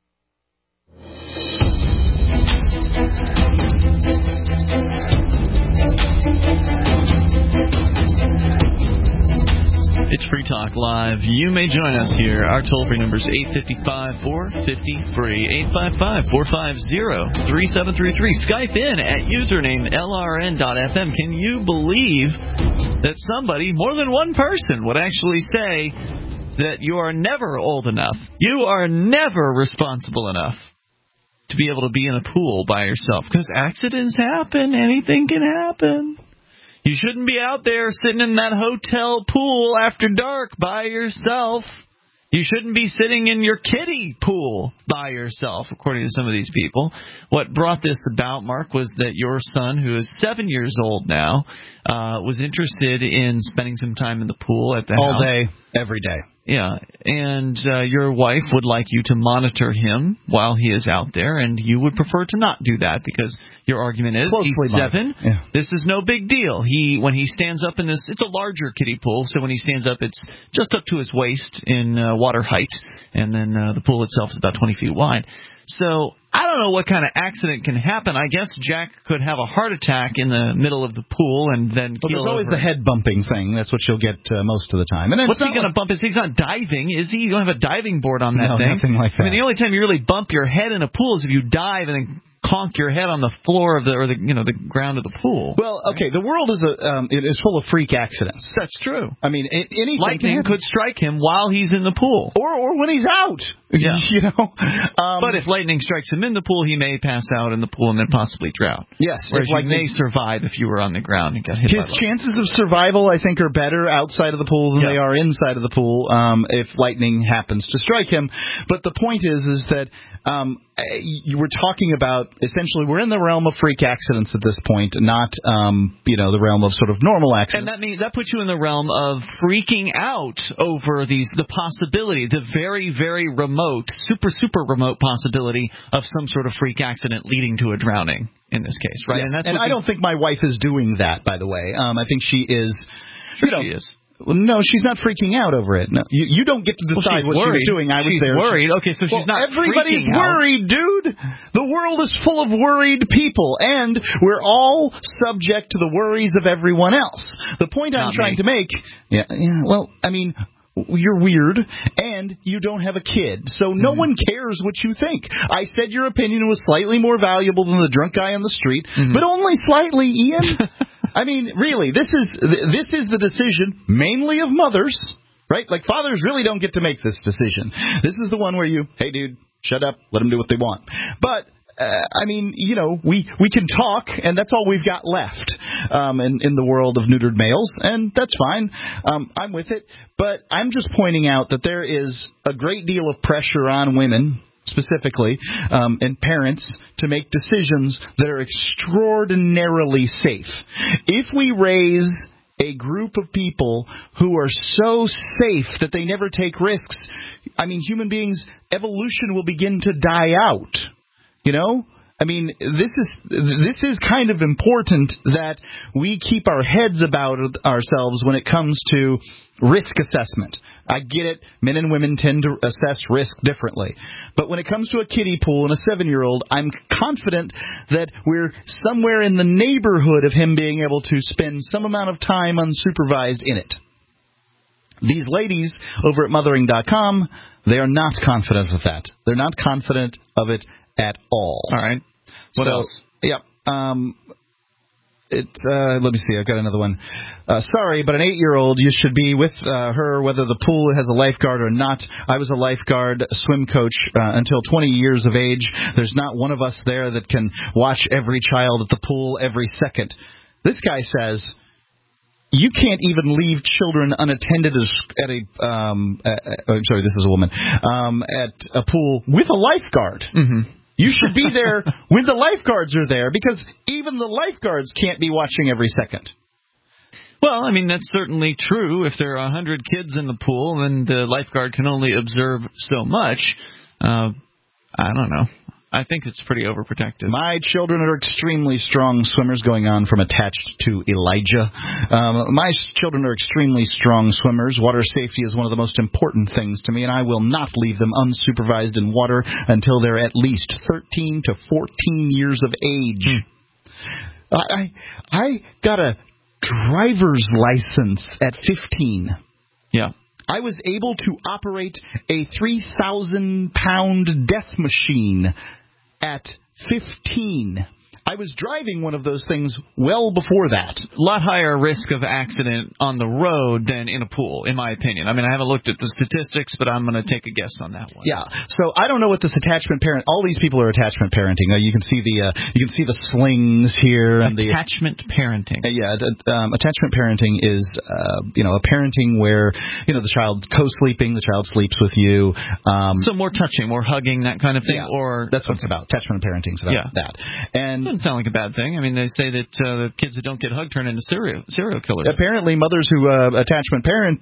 It's Free Talk Live. You may join us here. Our toll-free number is 855-450-FREE, 855-450-3733. Skype in at username LRN.FM. Can you believe that somebody, more than one person, would actually say that you are never old enough, you are never responsible enough to be able to be in a pool by yourself? Because accidents happen. Anything can happen. You shouldn't be out there sitting in that hotel pool after dark by yourself. You shouldn't be sitting in your kiddie pool by yourself, according to some of these people. What brought this about, Mark, was that your son, who is 7 years old now, was interested in spending some time in the pool at the house. All day, every day. Yeah, and your wife would like you to monitor him while he is out there, and you would prefer to not do that because your argument is he's 7. Yeah. This is no big deal. When he stands up in this, it's a larger kiddie pool, so when he stands up, it's just up to his waist in water height, and then the pool itself is about 20 feet wide. So I don't know what kind of accident can happen. I guess Jack could have a heart attack in the middle of the pool and then keel over. There's always the head bumping thing. That's what you'll get most of the time. And what's he going to bump? He's not diving, is he? You don't have a diving board on that thing. No, nothing like that. I mean, the only time you really bump your head in a pool is if you dive and then conk your head on the floor of the ground of the pool. Well, okay, the world is it is full of freak accidents. That's true. I mean, anything lightning could strike him while he's in the pool, or when he's out. Yeah. You know. But if lightning strikes him in the pool, he may pass out in the pool and then possibly drown. Yes. Whereas you may survive if you were on the ground and got hit. His chances of survival, I think, are better outside of the pool than they are inside of the pool if lightning happens to strike him. But the point is that you were talking about, essentially, we're in the realm of freak accidents at this point, not the realm of sort of normal accidents. And that puts you in the realm of freaking out over the possibility, the very, very remote, super, super remote possibility of some sort of freak accident leading to a drowning in this case, right? Yes. And I don't think my wife is doing that, by the way. I think she is. Sure she is. No, she's not freaking out over it. No, you don't get to decide what worried. she was doing. I was she's there. Worried. Okay, so she's not. Everybody's worried, dude. The world is full of worried people, and we're all subject to the worries of everyone else. The point I'm trying to make. Yeah. Well, I mean, you're weird, and you don't have a kid. So no one cares what you think. I said your opinion was slightly more valuable than the drunk guy on the street, but only slightly, Ian. I mean, really, this is the decision mainly of mothers, right? Like, fathers really don't get to make this decision. This is the one where hey, dude, shut up, let them do what they want. But I mean, we can talk, and that's all we've got left in the world of neutered males, and that's fine. I'm with it. But I'm just pointing out that there is a great deal of pressure on women, specifically, and parents, to make decisions that are extraordinarily safe. If we raise a group of people who are so safe that they never take risks, I mean, human beings, evolution will begin to die out. I mean, this is kind of important that we keep our heads about ourselves when it comes to risk assessment. I get it. Men and women tend to assess risk differently. But when it comes to a kiddie pool and a 7-year-old, I'm confident that we're somewhere in the neighborhood of him being able to spend some amount of time unsupervised in it. These ladies over at mothering.com, they are not confident of that. They're not confident of it at all. All right. What else? Yep. Let me see. I've got another one. Sorry, but an 8-year-old, you should be with her whether the pool has a lifeguard or not. I was a lifeguard swim coach until 20 years of age. There's not one of us there that can watch every child at the pool every second. This guy says you can't even leave children unattended at a sorry, this is a woman, at a pool with a lifeguard. Mm-hmm. You should be there when the lifeguards are there, because even the lifeguards can't be watching every second. Well, I mean, that's certainly true. If there are 100 kids in the pool and the lifeguard can only observe so much, I don't know. I think it's pretty overprotective. My children are extremely strong swimmers, going on from attached to Elijah. My children are extremely strong swimmers. Water safety is one of the most important things to me, and I will not leave them unsupervised in water until they're at least 13 to 14 years of age. I got a driver's license at 15. Yeah. I was able to operate a 3,000-pound death machine at 15. I was driving one of those things well before that. A lot higher risk of accident on the road than in a pool, in my opinion. I mean, I haven't looked at the statistics, but I'm going to take a guess on that one. Yeah. So I don't know what this attachment parent. All these people are attachment parenting. You can see the slings here and attachment parenting. Attachment parenting is a parenting where the child's co-sleeping, the child sleeps with you. So more touching, more hugging, that kind of thing. Yeah, or that's what it's about. Attachment parenting is about that. And doesn't sound like a bad thing. I mean, they say that the kids that don't get hugged turn into serial killers. Apparently, mothers who attachment parent,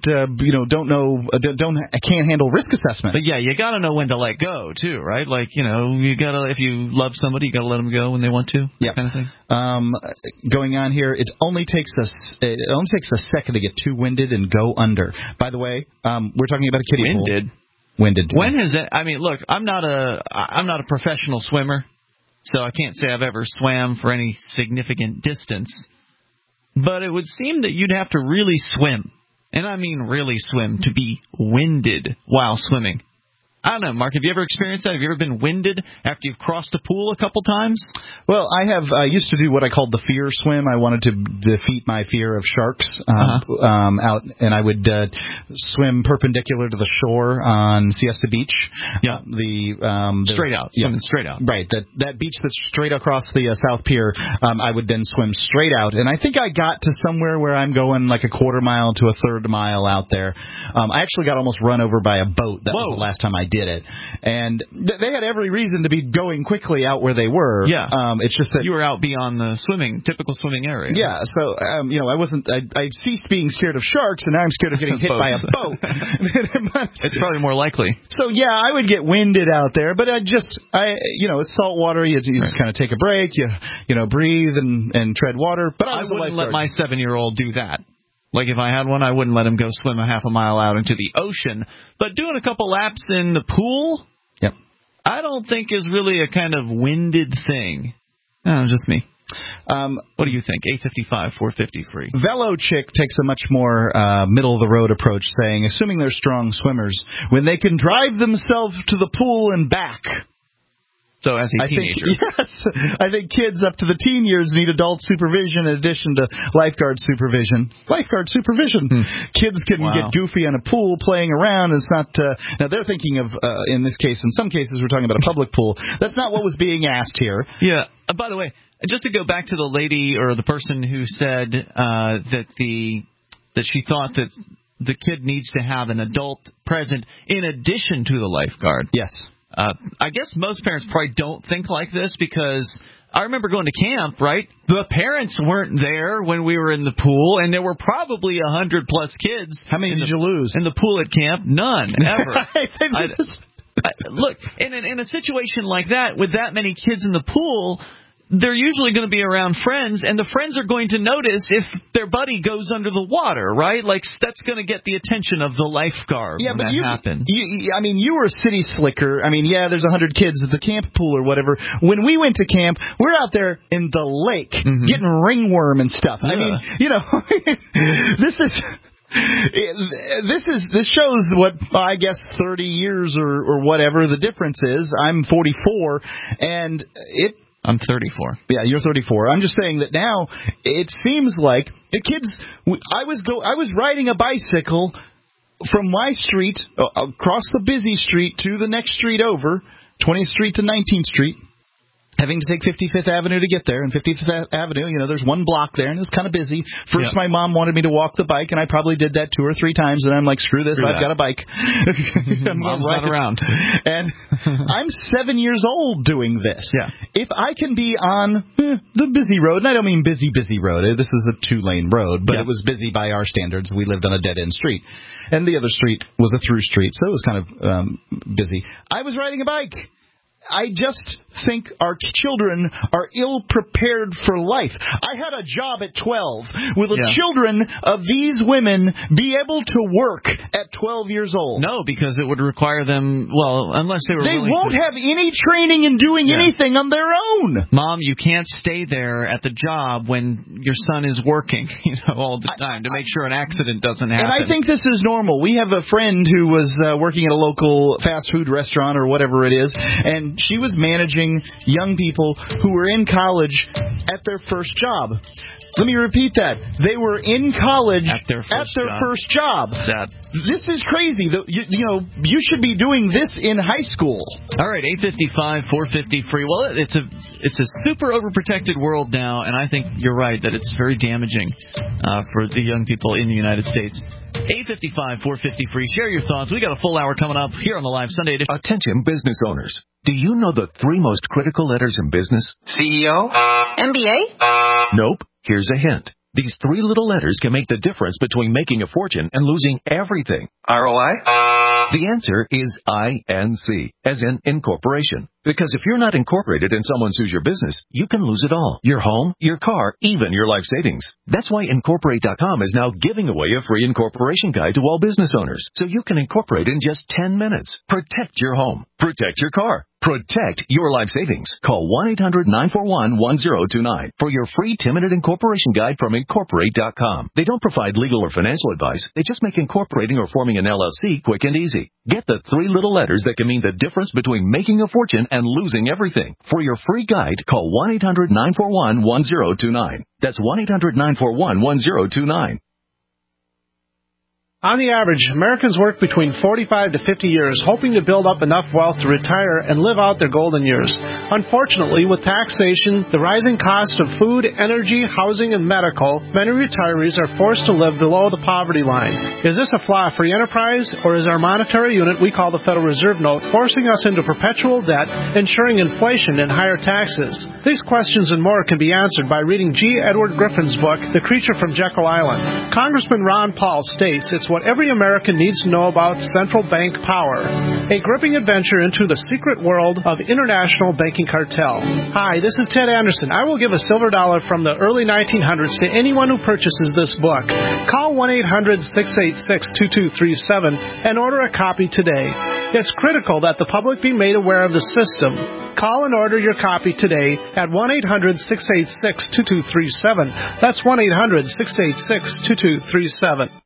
can't handle risk assessment. But yeah, you got to know when to let go too, right? Like you got to, if you love somebody, you got to let them go when they want to. Yeah, kind of thing. Going on here, it only takes a second to get too winded and go under. By the way, we're talking about a kiddie pool. Winded. When has that? I mean, look, I'm not a professional swimmer. So I can't say I've ever swam for any significant distance. But it would seem that you'd have to really swim, and I mean really swim, to be winded while swimming. I don't know, Mark, have you ever experienced that? Have you ever been winded after you've crossed a pool a couple times? Well, I used to do what I called the fear swim. I wanted to defeat my fear of sharks out, and I would swim perpendicular to the shore on Siesta Beach. Yeah. Straight out. Yeah. Swimming straight out. Right. That beach that's straight across the South Pier, I would then swim straight out. And I think I got to somewhere where I'm going like a quarter mile to a third mile out there. I actually got almost run over by a boat. That was the last time I did it, and they had every reason to be going quickly out where they were. Yeah, it's just that you were out beyond the typical swimming area. Yeah, so I wasn't. I ceased being scared of sharks, and now I'm scared of getting hit by a boat. It's probably more likely. So yeah, I would get winded out there, but it's salt water. You just kind of take a break. You breathe and tread water. But I wouldn't let my 7-year-old do that. Like, if I had one, I wouldn't let him go swim a half a mile out into the ocean. But doing a couple laps in the pool, yep, I don't think is really a kind of winded thing. No, just me. What do you think? 855-450 free. Velo Chick takes a much more middle-of-the-road approach, saying, assuming they're strong swimmers, when they can drive themselves to the pool and back. So as a teenager. I think kids up to the teen years need adult supervision in addition to lifeguard supervision. Lifeguard supervision. Kids can get goofy on a pool playing around. It's not. Now they're thinking of in this case. In some cases, we're talking about a public pool. That's not what was being asked here. Yeah. By the way, just to go back to the lady or the person who said that she thought that the kid needs to have an adult present in addition to the lifeguard. Yes. I guess most parents probably don't think like this because I remember going to camp, right? The parents weren't there when we were in the pool, and there were probably 100-plus kids. How many did you lose? In the pool at camp? None, ever. Look, in a situation like that, with that many kids in the pool, they're usually going to be around friends, and the friends are going to notice if their buddy goes under the water, right? Like, that's going to get the attention of the lifeguard when that happens. You were a city slicker. There's 100 kids at the camp pool or whatever. When we went to camp, we're out there in the lake getting ringworm and stuff. Yeah. This shows what, I guess, 30 years or whatever the difference is. I'm 44, and I'm 34. Yeah, you're 34. I'm just saying that now it seems like the kids. I was riding a bicycle from my street across the busy street to the next street over, 20th Street to 19th Street. Having to take 55th Avenue to get there, and 55th Avenue, there's one block there, and it's kind of busy. First, my mom wanted me to walk the bike, and I probably did that 2 or 3 times, and I'm like, screw this, I've got a bike. Mom's not around. And I'm 7 years old doing this. Yeah. If I can be on the busy road, and I don't mean busy road, this is a 2-lane road, but it was busy by our standards. We lived on a dead-end street. And the other street was a through street, so it was kind of busy. I was riding a bike. I just think our children are ill-prepared for life. I had a job at 12. Will the children of these women be able to work at 12 years old? No, because it would require them, unless they were willing to. They won't have any training in doing anything on their own. Mom, you can't stay there at the job when your son is working all the time to make sure an accident doesn't happen. And I think this is normal. We have a friend who was working at a local fast food restaurant or whatever it is, and she was managing young people who were in college at their first job. Let me repeat that. They were in college at their first job. Sad. This is crazy. You should be doing this in high school. All right, 855-450 free. Well, it's a super overprotected world now, and I think you're right that it's very damaging for the young people in the United States. 855-450 free. Share your thoughts. We got a full hour coming up here on the Live Sunday edition. Attention business owners. Do you know the 3 most critical letters in business? CEO? MBA? Nope. Here's a hint. These 3 little letters can make the difference between making a fortune and losing everything. ROI? The answer is INC, as in incorporation. Because if you're not incorporated and someone sues your business, you can lose it all. Your home, your car, even your life savings. That's why Incorporate.com is now giving away a free incorporation guide to all business owners, so you can incorporate in just 10 minutes. Protect your home. Protect your car. Protect your life savings. Call 1-800-941-1029 for your free 10-minute incorporation guide from Incorporate.com. They don't provide legal or financial advice. They just make incorporating or forming an LLC quick and easy. Get the 3 little letters that can mean the difference between making a fortune and losing everything. For your free guide, call 1-800-941-1029. That's 1-800-941-1029. On the average, Americans work between 45 to 50 years hoping to build up enough wealth to retire and live out their golden years. Unfortunately, with taxation, the rising cost of food, energy, housing, and medical, many retirees are forced to live below the poverty line. Is this a flaw free enterprise, or is our monetary unit we call the Federal Reserve Note forcing us into perpetual debt, ensuring inflation and higher taxes? These questions and more can be answered by reading G. Edward Griffin's book, The Creature from Jekyll Island. Congressman Ron Paul states it's what every American needs to know about central bank power. A gripping adventure into the secret world of international banking cartel. Hi, this is Ted Anderson. I will give a silver dollar from the early 1900s to anyone who purchases this book. Call 1-800-686-2237 and order a copy today. It's critical that the public be made aware of the system. Call and order your copy today at 1-800-686-2237. That's 1-800-686-2237.